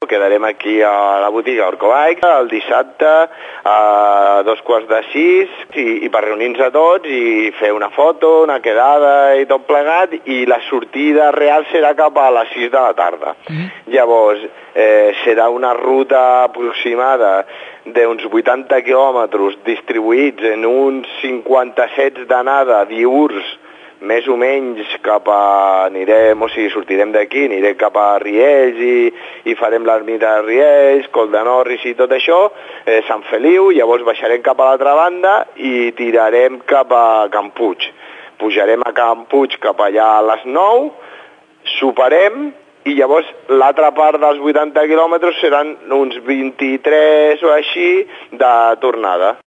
Quedarem aquí a la botiga Orcobike el dissabte a 5:45 i per reunir-nos a tots i fer una foto, una quedada i tot plegat, i la sortida real serà cap a les 6 de la tarda. Llavors, serà una ruta aproximada d'uns 80 quilòmetres distribuïts en uns 57 d'anada diürns, més o menys cap a... sortirem d'aquí, anirem cap a Riells i farem l'ermita de Riells, Coll de Norris i tot això, Sant Feliu, llavors baixarem cap a l'altra banda i tirarem cap a Can Puig. Pujarem a Can Puig cap allà a les 9, soparem i llavors l'altra part dels 80 quilòmetres seran uns 23 o així de tornada.